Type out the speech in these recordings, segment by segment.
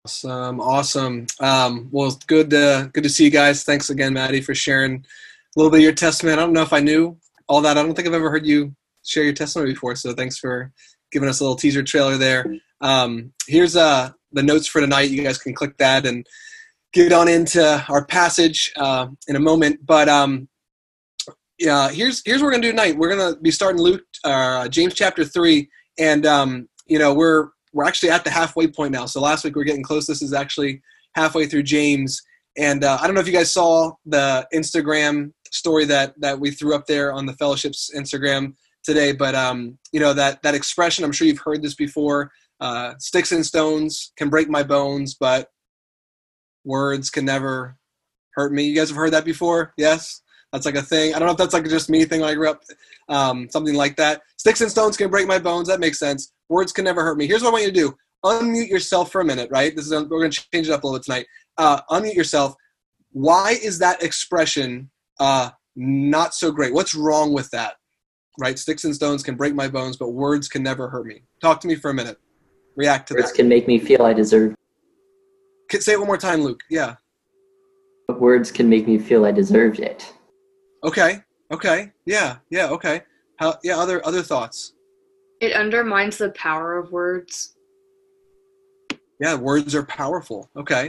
Awesome. Well, it's good to see you guys. Thanks again, Maddie, for sharing a little bit of your testimony. I don't know if I knew all that. I don't think I've ever heard you share your testimony before, so thanks for giving us a little teaser trailer there. Here's the notes for tonight. You guys can click that and get on into our passage in a moment. But yeah, here's what we're gonna do tonight. We're gonna be starting James chapter 3, and we're actually at the halfway point now. So last week we were getting close. This is actually halfway through James. And I don't know if you guys saw the Instagram story that we threw up there on the fellowship's Instagram today. But, that expression, I'm sure you've heard this before. Sticks and stones can break my bones, but words can never hurt me. You guys have heard that before? Yes? That's like a thing. I don't know if that's like just me thing when I grew up, something like that. Sticks and stones can break my bones. That makes sense. Words can never hurt me. Here's what I want you to do. Unmute yourself for a minute, right? We're going to change it up a little bit tonight. Unmute yourself. Why is that expression not so great? What's wrong with that, right? Sticks and stones can break my bones, but words can never hurt me. Talk to me for a minute. React to Words that. can make me feel I deserve. Say it one more time, Luke. Yeah. But words can make me feel I deserved it. Okay. Yeah, okay. Other thoughts? It undermines the power of words. Yeah, words are powerful. Okay.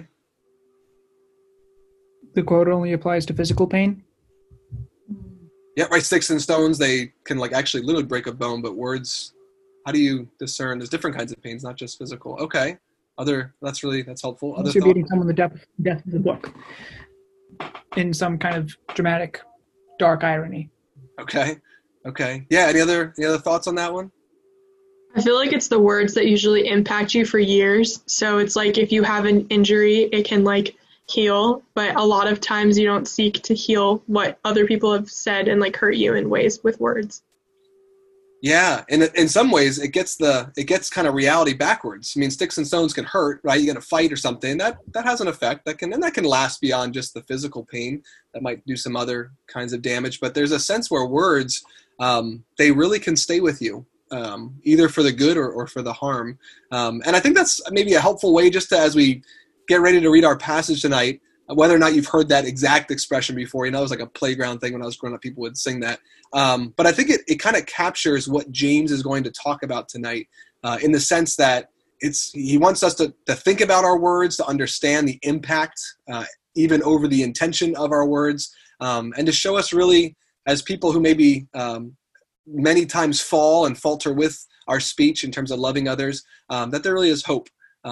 The quote only applies to physical pain? Yeah, right. Sticks and stones, they can actually literally break a bone, but words, how do you discern? There's different kinds of pains, not just physical. Okay. That's helpful. Unless you're beating someone the death of the book in some kind of dramatic, dark irony. Okay. Yeah, any other thoughts on that one? I feel like it's the words that usually impact you for years. So it's like if you have an injury, it can heal, but a lot of times you don't seek to heal what other people have said and hurt you in ways with words. Yeah, and in some ways it gets kind of reality backwards. I mean, sticks and stones can hurt, right? You get a fight or something that has an effect that can last beyond just the physical pain. That might do some other kinds of damage, but there's a sense where words they really can stay with you. Either for the good or for the harm. And I think that's maybe a helpful way just as we get ready to read our passage tonight, whether or not you've heard that exact expression before. It was like a playground thing when I was growing up, people would sing that. But I think it kind of captures what James is going to talk about tonight in the sense that he wants us to think about our words, to understand the impact, even over the intention of our words, and to show us really as people who maybe many times fall and falter with our speech in terms of loving others, that there really is hope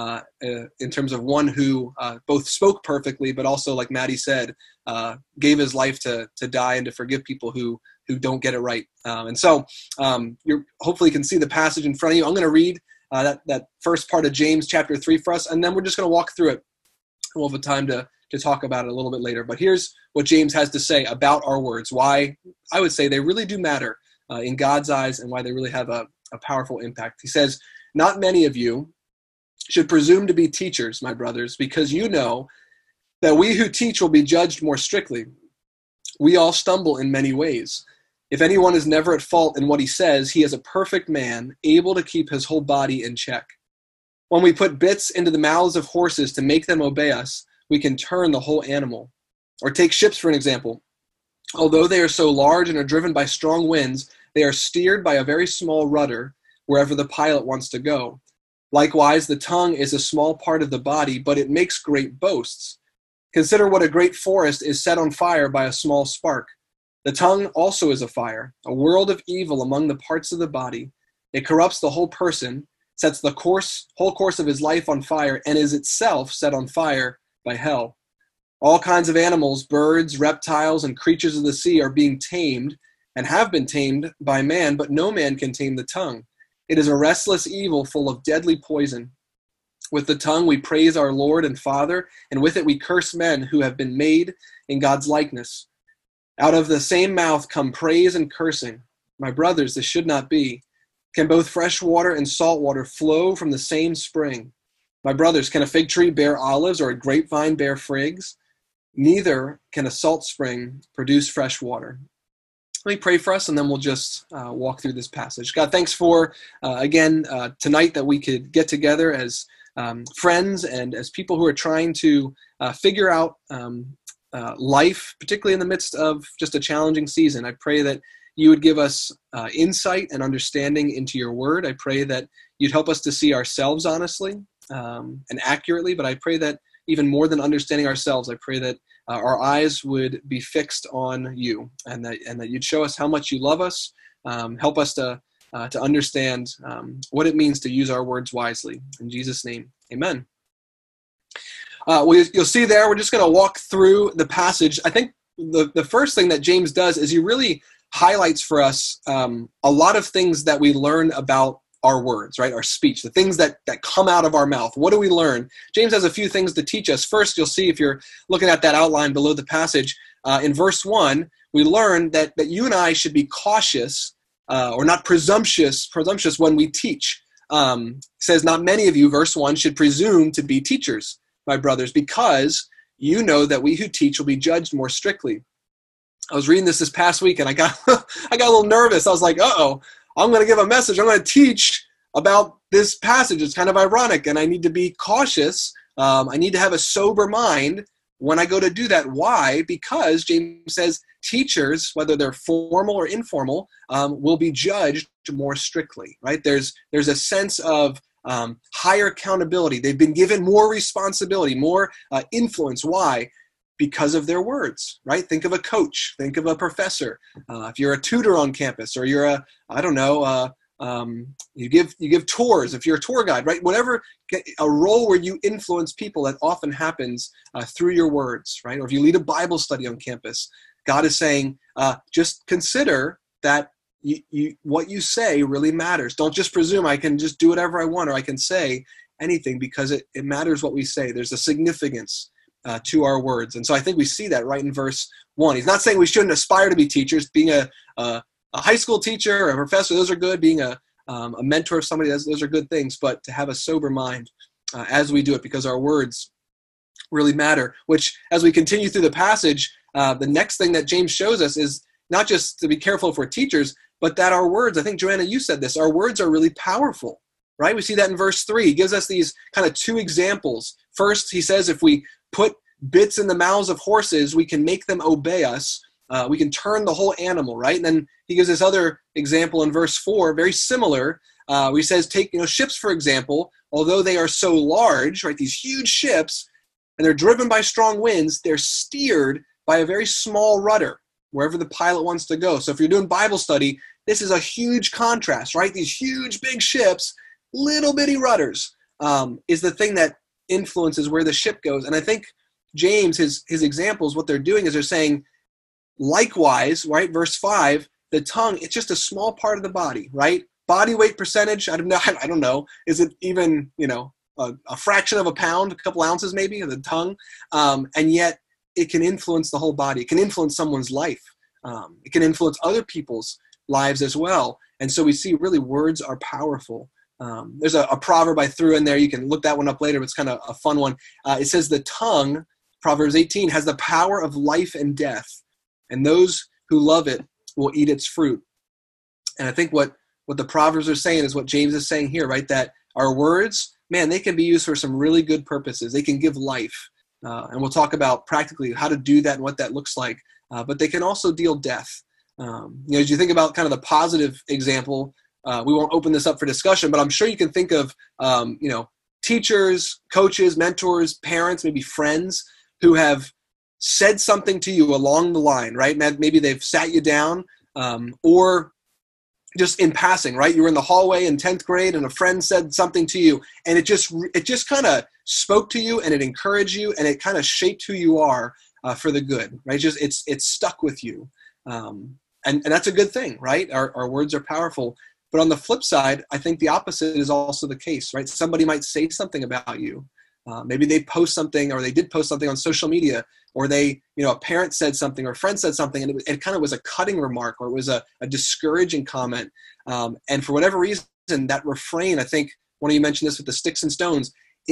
in terms of one who both spoke perfectly, but also, like Maddie said, gave his life to die and to forgive people who don't get it right. And so you hopefully can see the passage in front of you. I'm going to read that first part of James chapter 3 for us, and then we're just going to walk through it. We'll have a time to talk about it a little bit later. But here's what James has to say about our words, why I would say they really do matter in God's eyes, and why they really have a powerful impact. He says, "Not many of you should presume to be teachers, my brothers, because you know that we who teach will be judged more strictly. We all stumble in many ways. If anyone is never at fault in what he says, he is a perfect man, able to keep his whole body in check. When we put bits into the mouths of horses to make them obey us, we can turn the whole animal. Or take ships for an example. Although they are so large and are driven by strong winds, they are steered by a very small rudder wherever the pilot wants to go. Likewise, the tongue is a small part of the body, but it makes great boasts. Consider what a great forest is set on fire by a small spark. The tongue also is a fire, a world of evil among the parts of the body. It corrupts the whole person, sets the whole course of his life on fire, and is itself set on fire by hell. All kinds of animals, birds, reptiles, and creatures of the sea are being tamed and have been tamed by man, but no man can tame the tongue. It is a restless evil full of deadly poison. With the tongue we praise our Lord and Father, and with it we curse men who have been made in God's likeness. Out of the same mouth come praise and cursing. My brothers, this should not be. Can both fresh water and salt water flow from the same spring? My brothers, can a fig tree bear olives or a grapevine bear figs? Neither can a salt spring produce fresh water. Let me pray for us, and then we'll just walk through this passage. God, thanks for, again, tonight that we could get together as friends and as people who are trying to figure out life, particularly in the midst of just a challenging season. I pray that you would give us insight and understanding into your word. I pray that you'd help us to see ourselves honestly and accurately, but I pray that even more than understanding ourselves, I pray that our eyes would be fixed on you and that you'd show us how much you love us. Help us to understand what it means to use our words wisely. In Jesus' name, amen. Well, you'll see there, we're just going to walk through the passage. I think the first thing that James does is he really highlights for us a lot of things that we learn about our words, right? Our speech, the things that come out of our mouth. What do we learn? James has a few things to teach us. First, you'll see if you're looking at that outline below the passage, in verse 1, we learn that you and I should be cautious or not presumptuous when we teach. It says, not many of you, verse 1, should presume to be teachers, my brothers, because you know that we who teach will be judged more strictly. I was reading this past week and I got a little nervous. I was like, uh-oh, I'm going to give a message. I'm going to teach about this passage. It's kind of ironic and I need to be cautious. I need to have a sober mind when I go to do that. Why? Because James says teachers, whether they're formal or informal, will be judged more strictly, right? There's a sense of higher accountability. They've been given more responsibility, more influence. Why? Because of their words, right? Think of a coach, think of a professor. If you're a tutor on campus, or you're you give tours, if you're a tour guide, right? Whatever, a role where you influence people, that often happens through your words, right? Or if you lead a Bible study on campus, God is saying, just consider that what you say really matters. Don't just presume I can just do whatever I want or I can say anything, because it matters what we say. There's a significance to our words. And so I think we see that right in verse 1. He's not saying we shouldn't aspire to be teachers. Being a high school teacher or a professor, those are good. Being a mentor of somebody, those are good things. But to have a sober mind as we do it, because our words really matter, which as we continue through the passage, the next thing that James shows us is not just to be careful if we're teachers, but that our words, I think, Joanna, you said this, our words are really powerful, right? We see that in verse 3. He gives us these kind of two examples. First, he says if we put bits in the mouths of horses, we can make them obey us. We can turn the whole animal, right? And then he gives this other example in verse 4, very similar. Where he says, take ships, for example, although they are so large, right? These huge ships, and they're driven by strong winds, they're steered by a very small rudder, wherever the pilot wants to go. So if you're doing Bible study, this is a huge contrast, right? These huge, big ships, little bitty rudders, is the thing that influences where the ship goes. And I think James, his examples, what they're doing is they're saying, likewise, right, verse 5, the tongue, it's just a small part of the body, right? Body weight percentage, I don't know. Is it even, a fraction of a pound, a couple ounces maybe, of the tongue? And yet it can influence the whole body. It can influence someone's life. It can influence other people's lives as well. And so we see really words are powerful. There's a proverb I threw in there. You can look that one up later, but it's kind of a fun one. It says the tongue, Proverbs 18, has the power of life and death, and those who love it will eat its fruit. And I think what the Proverbs are saying is what James is saying here, right? That our words, man, they can be used for some really good purposes. They can give life. And we'll talk about practically how to do that and what that looks like. But they can also deal death. As you think about kind of the positive example, we won't open this up for discussion, but I'm sure you can think of, teachers, coaches, mentors, parents, maybe friends who have said something to you along the line, right? Maybe they've sat you down, or just in passing, right? You were in the hallway in 10th grade and a friend said something to you, and it just kind of spoke to you, and it encouraged you, and it kind of shaped who you are for the good, right? It's stuck with you. And that's a good thing, right? Our words are powerful. But on the flip side, I think the opposite is also the case, right? Somebody might say something about you. Maybe they post something, or they did post something on social media, or they, a parent said something or a friend said something, and it kind of was a cutting remark, or it was a discouraging comment. And for whatever reason, that refrain, I think one of you mentioned this with the sticks and stones,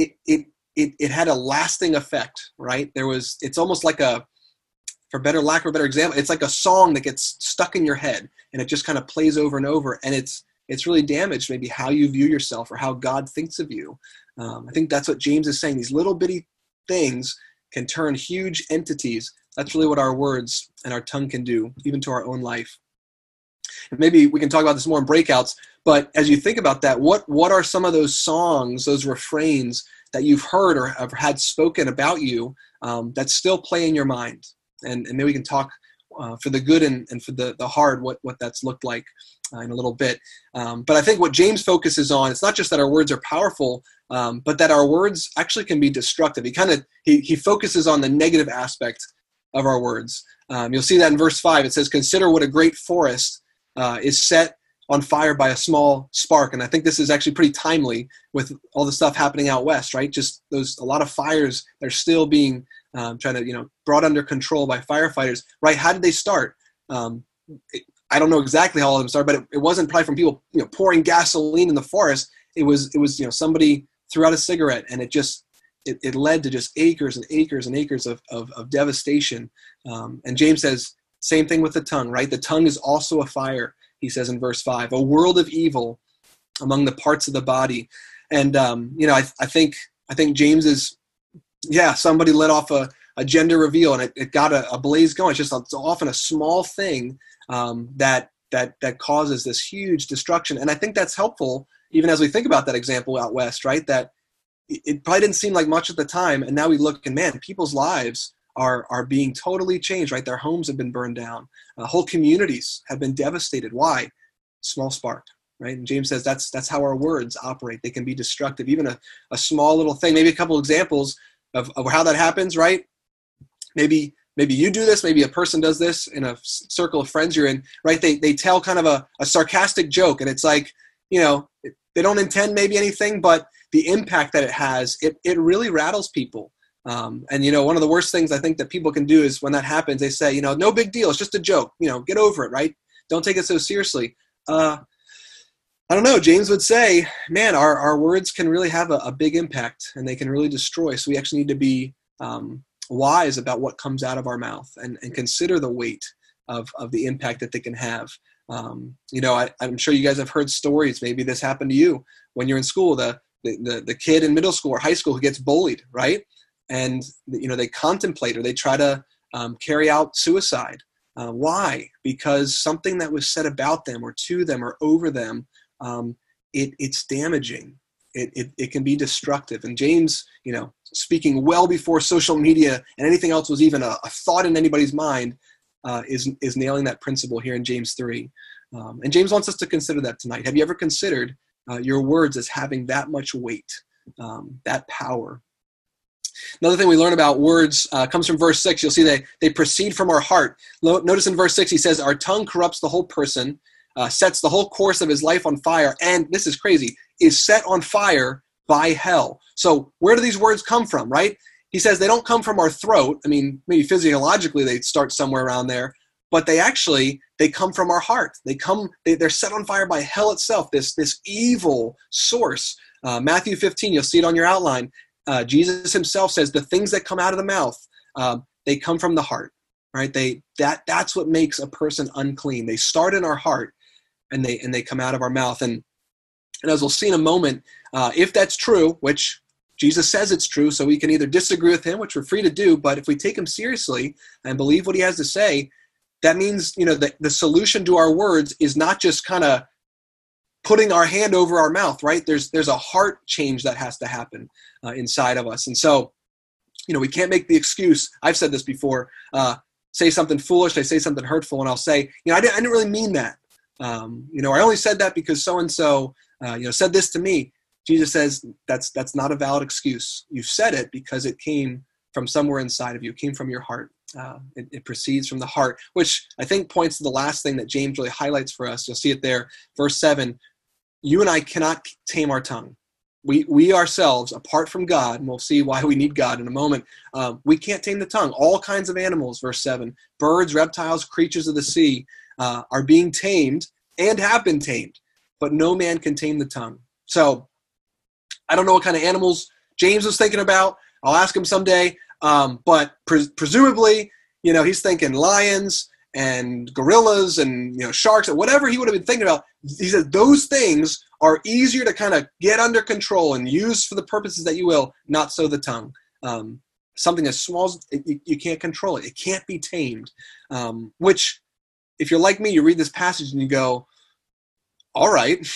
it had a lasting effect, right? It's almost like for lack of a better example, it's like a song that gets stuck in your head, and it just kind of plays over and over, and it's really damaged maybe how you view yourself or how God thinks of you. I think that's what James is saying. These little bitty things can turn huge entities. That's really what our words and our tongue can do, even to our own life. And maybe we can talk about this more in breakouts, but as you think about that, what are some of those songs, those refrains that you've heard or have had spoken about you that still play in your mind? And maybe we can talk for the good and for the hard, what that's looked like in a little bit. But I think what James focuses on, it's not just that our words are powerful, but that our words actually can be destructive. He focuses on the negative aspect of our words. You'll see that in verse 5. It says, "Consider what a great forest is set on fire by a small spark." And I think this is actually pretty timely with all the stuff happening out west, right? Just a lot of fires that are still being brought under control by firefighters, right? How did they start? I don't know exactly how all of them started, but it wasn't probably from people, pouring gasoline in the forest. It was somebody threw out a cigarette, and it led to just acres and acres and acres of devastation. And James says, same thing with the tongue, right? The tongue is also a fire, he says in verse 5, a world of evil among the parts of the body. And, I think James is, somebody let off a gender reveal, and it got a blaze going. It's often a small thing that causes this huge destruction. And I think that's helpful, even as we think about that example out west, right? That it probably didn't seem like much at the time, and now we look and, man, people's lives are being totally changed, right? Their homes have been burned down. Whole communities have been devastated. Why? Small spark, right? And James says that's how our words operate. They can be destructive. Even a small little thing, maybe a couple examples of how that happens, right? Maybe you do this, maybe a person does this in a circle of friends you're in, right? They tell kind of a sarcastic joke, and it's like, they don't intend maybe anything, but the impact that it has, it really rattles people. And one of the worst things I think that people can do is when that happens, they say, no big deal, it's just a joke, get over it, right? Don't take it so seriously. I don't know. James would say, man, our words can really have a big impact, and they can really destroy. So we actually need to be wise about what comes out of our mouth and consider the weight of the impact that they can have. I'm sure you guys have heard stories. Maybe this happened to you when you're in school, the kid in middle school or high school who gets bullied, right? And, they contemplate or they try to carry out suicide. Why? Because something that was said about them or to them or over them, it's damaging. It can be destructive. And James, speaking well before social media and anything else was even a thought in anybody's mind, is nailing that principle here in James 3. And James wants us to consider that tonight. Have you ever considered your words as having that much weight, that power? Another thing we learn about words comes from verse 6. You'll see they proceed from our heart. Notice in verse 6, he says, our tongue corrupts the whole person, sets the whole course of his life on fire, and, this is crazy, is set on fire by hell. So where do these words come from, right? He says they don't come from our throat. I mean, maybe physiologically they start somewhere around there, but they come from our heart. They're set on fire by hell itself, this evil source. Matthew 15, you'll see it on your outline. Jesus himself says the things that come out of the mouth, they come from the heart, right? That's what makes a person unclean. They start in our heart and they come out of our mouth. And as we'll see in a moment, if that's true, which Jesus says it's true, so we can either disagree with him, which we're free to do, but if we take him seriously and believe what he has to say, that means, the solution to our words is not just kind of putting our hand over our mouth, right? There's a heart change that has to happen inside of us. And so, we can't make the excuse. I've said this before, say something foolish, I say something hurtful, and I'll say, I didn't really mean that. I only said that because so-and-so, said this to me. Jesus says that's not a valid excuse. You said it because it came from somewhere inside of you. It came from your heart. It proceeds from the heart, which I think points to the last thing that James really highlights for us. You'll see it there. Verse 7, you and I cannot tame our tongue. We ourselves, apart from God, and we'll see why we need God in a moment, we can't tame the tongue. All kinds of animals, verse 7, birds, reptiles, creatures of the sea are being tamed and have been tamed, but no man can tame the tongue. So I don't know what kind of animals James was thinking about. I'll ask him someday. But presumably, he's thinking lions and gorillas and sharks and whatever he would have been thinking about. He said those things are easier to kind of get under control and use for the purposes that you will, not so the tongue. Something as small as you can't control it. It can't be tamed. Which, if you're like me, you read this passage and you go, all right,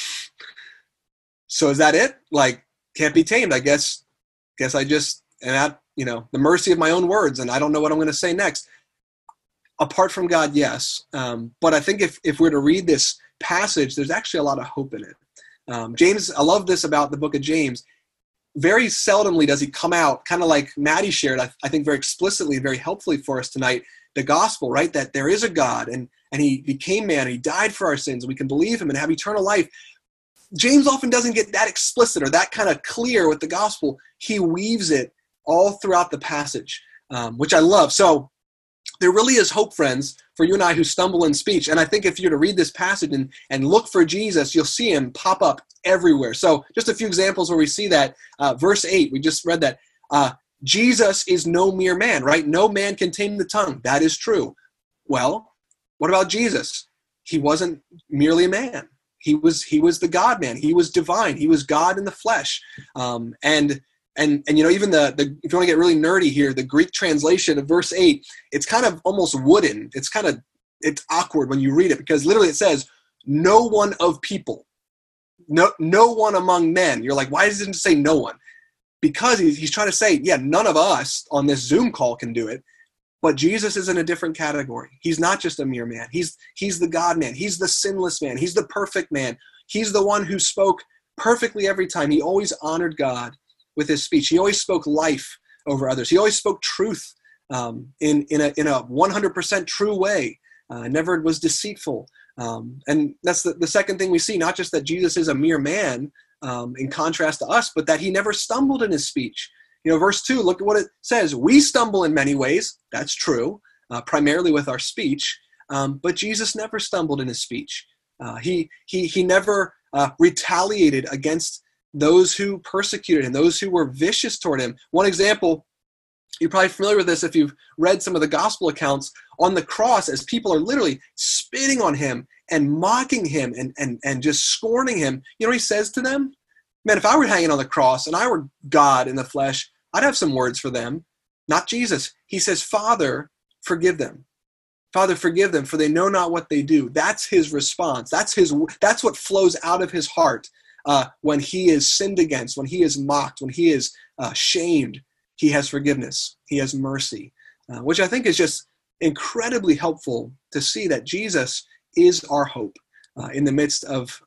so is that it? Like, can't be tamed. I guess I just am at, the mercy of my own words, and I don't know what I'm going to say next. Apart from God, yes. But I think if we're to read this passage, there's actually a lot of hope in it. James, I love this about the book of James. Very seldomly does he come out, kind of like Maddie shared, I think very explicitly, very helpfully for us tonight, the gospel, right? That there is a God, and he became man, and he died for our sins, and we can believe him and have eternal life. James often doesn't get that explicit or that kind of clear with the gospel. He weaves it all throughout the passage, which I love. So there really is hope, friends, for you and I who stumble in speech. And I think if you're to read this passage and look for Jesus, you'll see him pop up everywhere. So just a few examples where we see that. Verse 8, we just read that. Jesus is no mere man, right? No man can tame the tongue. That is true. Well, what about Jesus? He wasn't merely a man. He was the God man. He was divine. He was God in the flesh. And even the if you want to get really nerdy here, the Greek translation of verse 8, it's kind of almost wooden. It's awkward when you read it, because literally it says, no one of people, no one among men. You're like, why does it say no one? Because he's trying to say, yeah, none of us on this Zoom call can do it, but Jesus is in a different category. He's not just a mere man. He's the God man. He's the sinless man. He's the perfect man. He's the one who spoke perfectly every time. He always honored God with his speech. He always spoke life over others. He always spoke truth in a 100% true way. Never was deceitful. And that's the second thing we see, not just that Jesus is a mere man in contrast to us, but that he never stumbled in his speech. Verse 2, look at what it says. We stumble in many ways. That's true, primarily with our speech. But Jesus never stumbled in his speech. He never retaliated against those who persecuted him, those who were vicious toward him. One example, you're probably familiar with this if you've read some of the gospel accounts, on the cross, as people are literally spitting on him and mocking him and just scorning him. You know what he says to them? Man, if I were hanging on the cross and I were God in the flesh, I'd have some words for them. Not Jesus. He says, Father, forgive them. Father, forgive them, for they know not what they do. That's his response. That's what flows out of his heart when he is sinned against, when he is mocked, when he is shamed. He has forgiveness. He has mercy, which I think is just incredibly helpful to see that Jesus is our hope in the midst of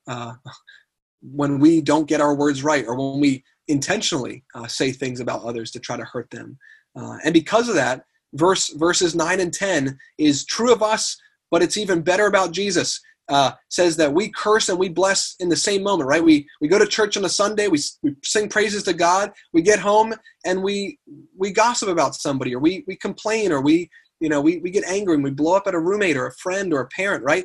when we don't get our words right, or when we intentionally say things about others to try to hurt them. And because of that, verses 9 and 10 is true of us, but it's even better about Jesus. Says that we curse and we bless in the same moment, right? We go to church on a Sunday, we sing praises to God, we get home and we gossip about somebody, or we complain, or we get angry and we blow up at a roommate or a friend or a parent, right?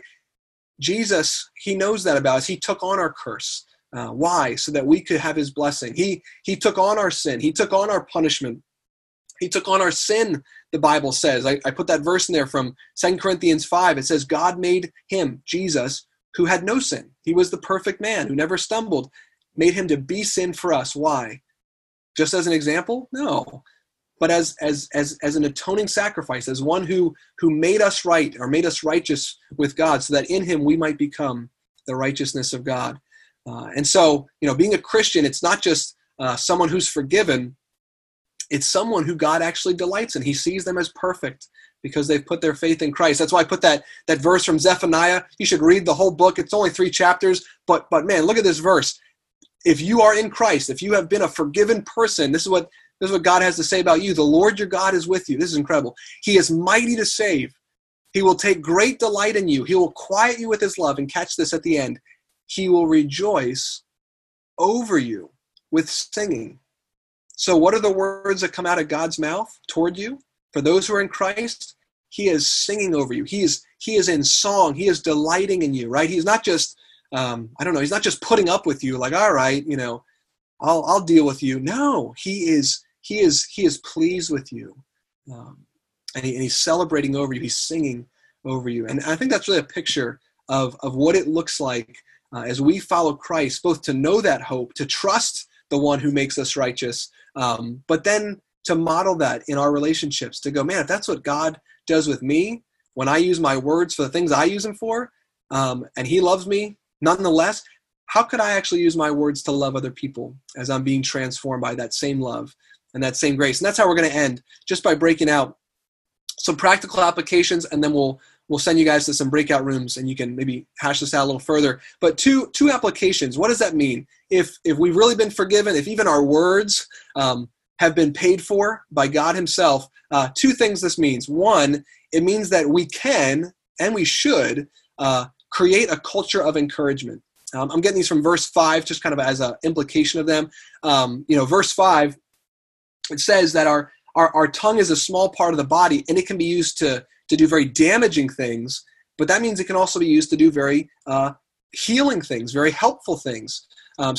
Jesus, he knows that about us. He took on our curse. Why? So that we could have his blessing. He took on our sin. He took on our punishment. He took on our sin, the Bible says. I put that verse in there from 2 Corinthians 5. It says, God made him, Jesus, who had no sin. He was the perfect man who never stumbled, made him to be sin for us. Why? Just as an example? No. But as an atoning sacrifice, as one who made us right, or made us righteous with God, so that in him we might become the righteousness of God. And so, being a Christian, it's not just someone who's forgiven. It's someone who God actually delights in. He sees them as perfect because they've put their faith in Christ. That's why I put that verse from Zephaniah. You should read the whole book. It's only 3 chapters, but man, look at this verse. If you are in Christ, if you have been a forgiven person, this is what God has to say about you. The Lord your God is with you. This is incredible. He is mighty to save. He will take great delight in you. He will quiet you with his love. And catch this at the end. He will rejoice over you with singing. So what are the words that come out of God's mouth toward you? For those who are in Christ, he is singing over you. He is in song. He is delighting in you, right? He's not just, he's not just putting up with you like, all right, I'll deal with you. No, he is pleased with you. And he's celebrating over you. He's singing over you. And I think that's really a picture of what it looks like as we follow Christ, both to know that hope, to trust the one who makes us righteous, but then to model that in our relationships, to go, man, if that's what God does with me, when I use my words for the things I use them for, and he loves me nonetheless, how could I actually use my words to love other people as I'm being transformed by that same love and that same grace? And that's how we're going to end, just by breaking out some practical applications, and then we'll send you guys to some breakout rooms and you can maybe hash this out a little further. But two applications. What does that mean? If we've really been forgiven, if even our words have been paid for by God himself, two things this means. One, it means that we can and we should create a culture of encouragement. I'm getting these from verse 5, just kind of as an implication of them. Verse 5, it says that our tongue is a small part of the body, and it can be used to do very damaging things, but that means it can also be used to do very healing things, very helpful things.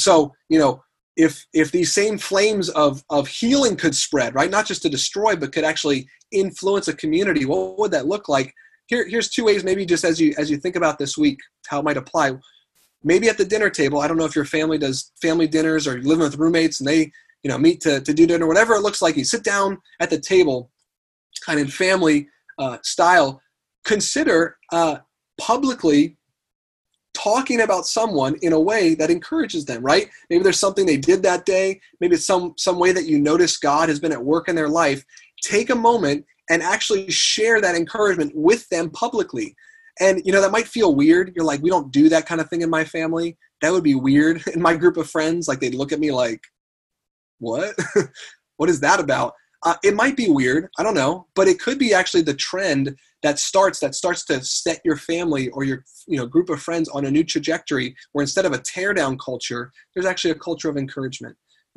If these same flames of healing could spread, right, not just to destroy, but could actually influence a community, what would that look like? Here's two ways, maybe just as you think about this week, how it might apply. Maybe at the dinner table, I don't know if your family does family dinners or you're living with roommates and they meet to do dinner, whatever it looks like. You sit down at the table, kind of in family style. Consider publicly talking about someone in a way that encourages them, right? Maybe there's something they did that day. Maybe it's some way that you notice God has been at work in their life. Take a moment and actually share that encouragement with them publicly. And, that might feel weird. You're like, we don't do that kind of thing in my family. That would be weird in my group of friends. Like, they'd look at me like, what? What is that about? It might be weird. I don't know. But it could be actually the trend that starts to set your family or your group of friends on a new trajectory where instead of a tear down culture, there's actually a culture of encouragement.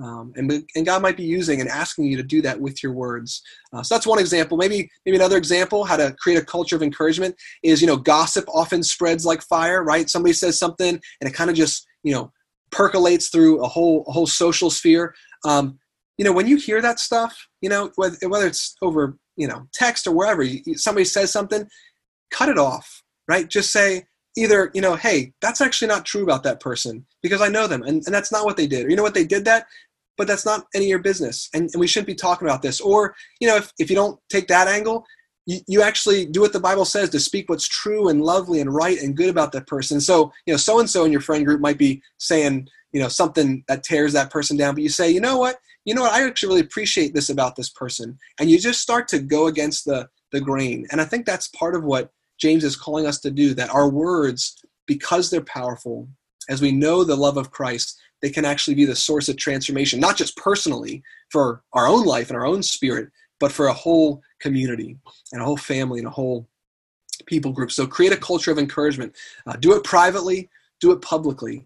And God might be using and asking you to do that with your words. So that's one example. Maybe another example, how to create a culture of encouragement is, gossip often spreads like fire, right? Somebody says something and it kind of just, percolates through a whole social sphere. When you hear that stuff, whether it's over, text or wherever, somebody says something, cut it off, right? Just say either, hey, that's actually not true about that person because I know them and that's not what they did. Or, what they did that, but that's not any of your business. And we shouldn't be talking about this. Or, if you don't take that angle, you actually do what the Bible says to speak what's true and lovely and right and good about that person. So, so-and-so in your friend group might be saying, something that tears that person down, but you say, you know what, I actually really appreciate this about this person. And you just start to go against the grain. And I think that's part of what James is calling us to do, that our words, because they're powerful, as we know the love of Christ, they can actually be the source of transformation, not just personally for our own life and our own spirit, but for a whole community and a whole family and a whole people group. So create a culture of encouragement. Do it privately, do it publicly,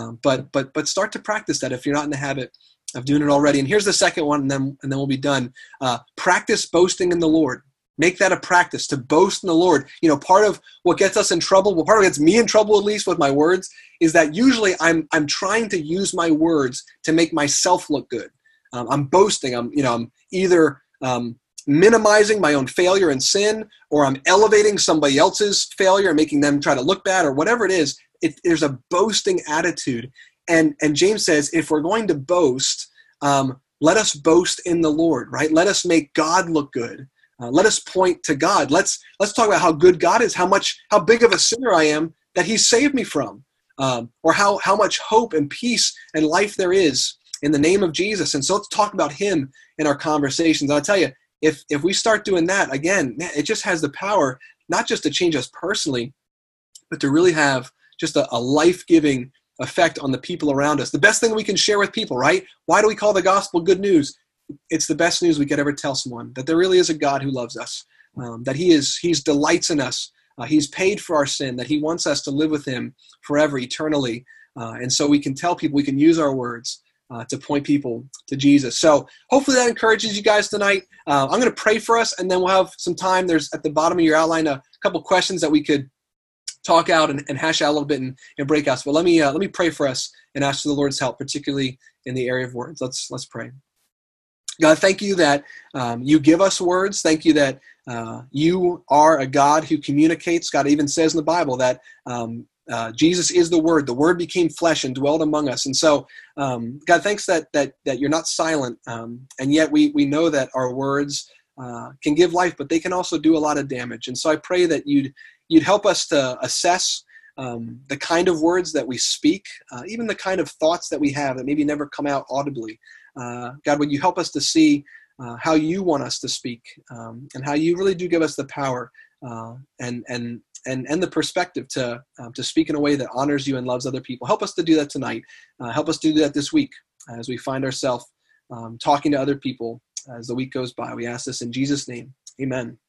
but start to practice that if you're not in the habit of doing it already. And here's the second one, and then we'll be done. Practice boasting in the Lord. Make that a practice, to boast in the Lord. Part of what gets us in trouble, part of what gets me in trouble, at least with my words, is that usually I'm trying to use my words to make myself look good. I'm boasting. I'm either minimizing my own failure and sin, or I'm elevating somebody else's failure and making them try to look bad, or whatever it is. There's a boasting attitude. And James says, if we're going to boast, let us boast in the Lord, right? Let us make God look good. Let us point to God. Let's talk about how good God is, how big of a sinner I am that He saved me from, or how much hope and peace and life there is in the name of Jesus. And so let's talk about Him in our conversations. And I'll tell you, if we start doing that, again, man, it just has the power not just to change us personally, but to really have just a life-giving effect on the people around us. The best thing we can share with people, right? Why do we call the gospel good news? It's the best news we could ever tell someone, that there really is a God who loves us, that He's delights in us. He's paid for our sin, that He wants us to live with Him forever, eternally. And so we can tell people, we can use our words to point people to Jesus. So hopefully that encourages you guys tonight. I'm going to pray for us, and then we'll have some time. There's at the bottom of your outline a couple questions that we could talk out and hash out a little bit in breakouts. But let me pray for us and ask for the Lord's help, particularly in the area of words. Let's pray. God, thank you that you give us words. Thank you that you are a God who communicates. God even says in the Bible that Jesus is the Word. The Word became flesh and dwelled among us. And so, God, thanks that you're not silent, and yet we know that our words can give life, but they can also do a lot of damage. And so I pray that you'd help us to assess the kind of words that we speak, even the kind of thoughts that we have that maybe never come out audibly. God, would you help us to see how you want us to speak, and how you really do give us the power and the perspective to speak in a way that honors you and loves other people. Help us to do that tonight. Help us to do that this week as we find ourselves talking to other people as the week goes by. We ask this in Jesus' name. Amen.